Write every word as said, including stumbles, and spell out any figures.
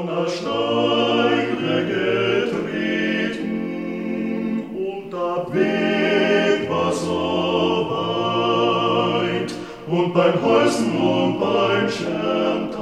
der Steine getreten, und der Weg war so weit, und beim Häusen und beim Scherm